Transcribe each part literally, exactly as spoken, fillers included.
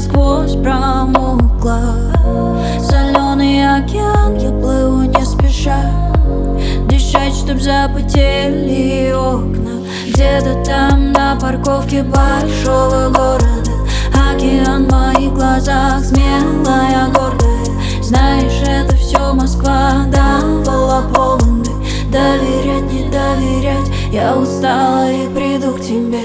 насквозь промокла. Соленый океан, я плыву не спеша, дышать, чтоб запотели окна. Где-то там на парковке большого города океан в моих глазах, смелая, гордая. Знаешь, это все Москва давала поводы. Доверять, не доверять, я устала и приду к тебе.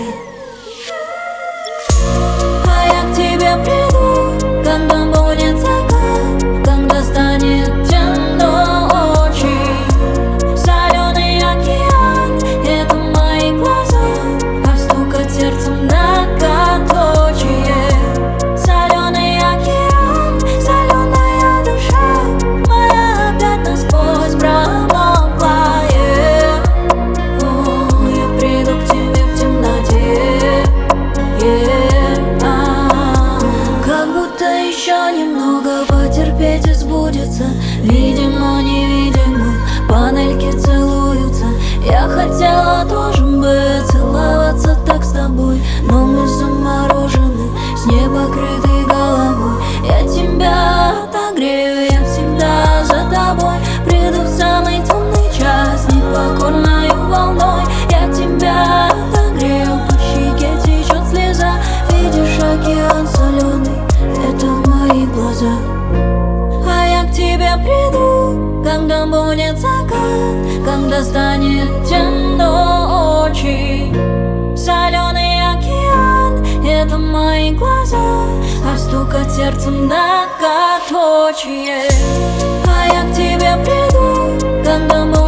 А я к тебе приду, когда будет закат, когда станет темно очень. Соленый океан, это мои глаза, а стукать сердцем многоточие. Соленый океан, соленая душа моя опять насквозь промокла. Yeah. О, я приду к тебе в темноте. Yeah. А, как будто еще немного потерпеть и сбудется. Видимо, невидимо, панельки целуются. Я хотела тоже бы целоваться так с тобой, но мы заморожены с непокрытой головой. Я тебя отогрею, я всегда за тобой. Приду в самый темный час, непокорной волной. Я тебя отогрею, по щеке течет слеза. Видишь, океан соленый, это мои глаза. А я к тебе приду, когда будет закат, когда станет темно очень. Соленый океан, это мои глаза, а стукать сердцем многоточие. А я к тебе приду, когда будет